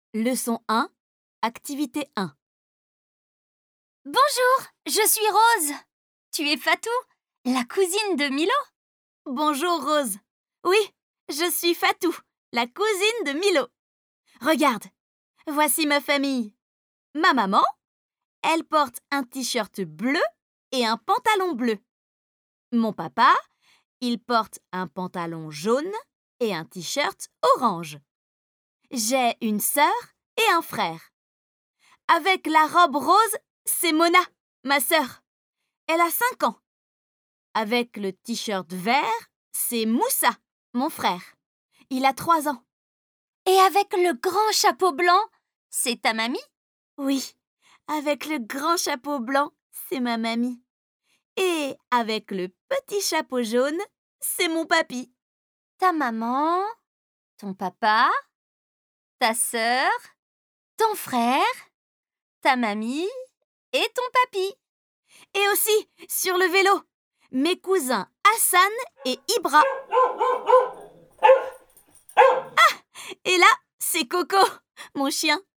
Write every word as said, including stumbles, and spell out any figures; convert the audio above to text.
Leçon un, activité un. Bonjour, je suis Rose. Tu es Fatou, la cousine de Milo? Bonjour Rose. Oui, je suis Fatou, la cousine de Milo. Regarde, voici ma famille. Ma maman, elle porte un t-shirt bleu et un pantalon bleu. Mon papa, il porte un pantalon jaune et un t-shirt orange. J'ai une sœur et un frère. Avec la robe rose, c'est Mona, ma sœur. Elle a cinq ans. Avec le t-shirt vert, c'est Moussa, mon frère. Il a trois ans. Et avec le grand chapeau blanc, c'est ta mamie? Oui, avec le grand chapeau blanc, c'est ma mamie. Et avec le petit chapeau jaune, c'est mon papy. Ta maman, ton papa, ta sœur, ton frère, ta mamie et ton papy. Et aussi, sur le vélo, mes cousins Hassan et Ibra. Ah, et là, c'est Coco, mon chien.